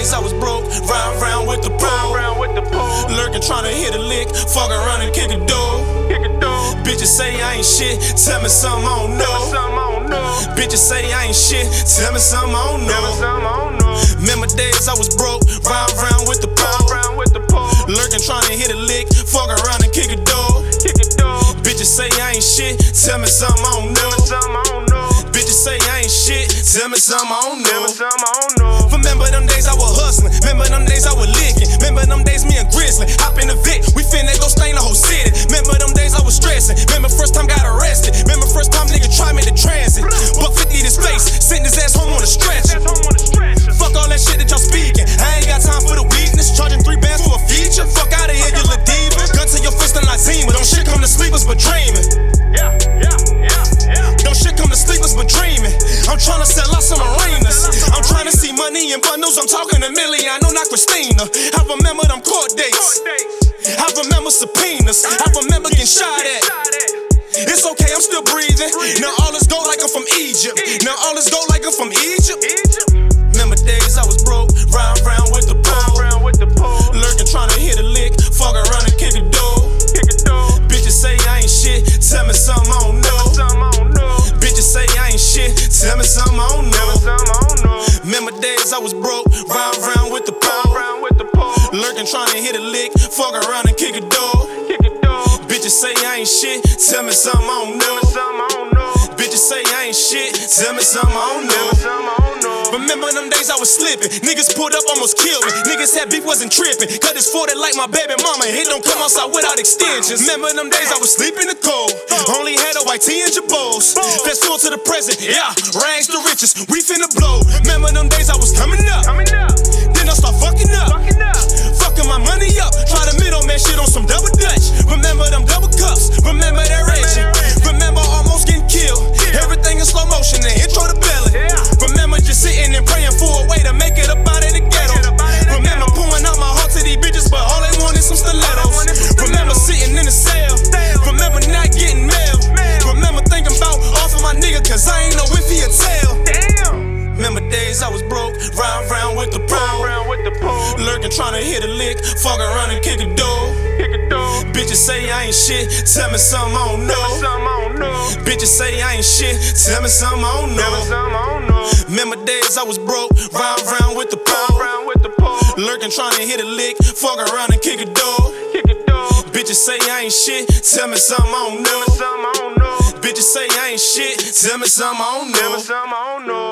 days I was broke, ride around with the pole. Lurking tryna hit a lick, fuck around and kick a door. Bitches say I ain't shit, tell me something I don't know. Bitches say I ain't shit, tell me something I don't know. Remember days I was broke, ride around with the pole. Lurking tryna hit a lick, fuck around and kick a door. Bitches say I ain't shit, tell me something I don't know. Bitches say I ain't shit, tell me something I don't know. Remember them days I was hustling, remember them days I was licking. Remember them days me and Grizzly, hop in the Vic, we finna go stain the whole city. Remember them days I was stressing, remember first time got arrested. Remember first time nigga tried me to transit. Buck 50 this face, sent his ass home on a stretcher. Fuck all that shit that y'all speaking, I ain't got time for the weakness. Charging 3 bands for a feature, fuck out of here you little diva. Gun to your fist and Lazima, don't shit come to sleepers but dreaming. Don't shit come to sleepers but dreaming. I'm tryna sell out some arenas. I'm tryna see money in bundles, I'm talking a million, I know not Christina. I remember them court dates, I remember subpoenas, I remember getting shot at. It's okay, I'm still breathing. Now all is gold like I'm from Egypt. Now all is gold like I'm from Egypt. Remember days I was broke, ride around with the pole. Lurking tryna hit a lick, fuck around and kick a door. Bitches say I ain't shit, tell me something I don't know. Bitches say I ain't shit, tell me something I don't know. Remember days I was broke, ride around with the pole. Lurking tryna hit a lick, fuck around and kick a door. Bitches say I ain't shit, tell me something I don't know. Bitches say I ain't shit, tell me something I don't know. Remember them days I was slipping, niggas pulled up almost killed me. Niggas said beef wasn't tripping, cut his 40 like my baby mama. It don't come outside without extensions. Remember them days I was sleeping in the cold, only had a white tee and jabos. Fast forward to the present, yeah, rags to riches, we finna blow. Remember them days I was coming up, then I start fucking up. Fucking my money up, try the middleman shit on some double dutch. Remember them double cups, remember that raging. Remember almost getting killed, everything in slow motion, the intro to belly. Remember just sitting and praying for a way to make it up out of the ghetto. Remember pouring out my heart to these bitches, but all they want is some stilettos. Remember sitting in the cell, remember not getting mail. Remember thinking about off of my nigga, cause I ain't know if he'd tell. Remember days I was broke, ride around with the pole. Lurking tryna hit a lick, fuck around and kick a door. Bitches say I ain't shit, tell me something I don't know. Bitches say I ain't shit, tell me something I don't know. Remember days I was broke, ride around with the pole. Lurking tryna hit a lick, fuck around and kick a door. Bitches say I ain't shit, tell me something I don't know. Bitches say I ain't shit, tell me something I don't know.